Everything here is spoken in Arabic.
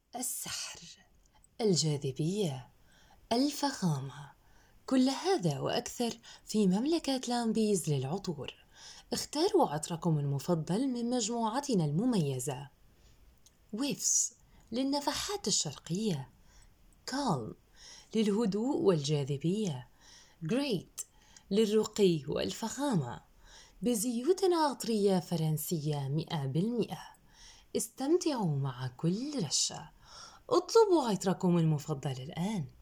السحر، الجاذبية، الفخامة، كل هذا وأكثر في مملكة لامبيز للعطور. اختاروا عطركم المفضل من مجموعتنا المميزة. ويفس للنفحات الشرقية، كالم للهدوء والجاذبية، جريت للرقي والفخامة، بزيوت عطرية فرنسية 100%. استمتعوا مع كل رشة. اطلبوا عطركم المفضل الآن.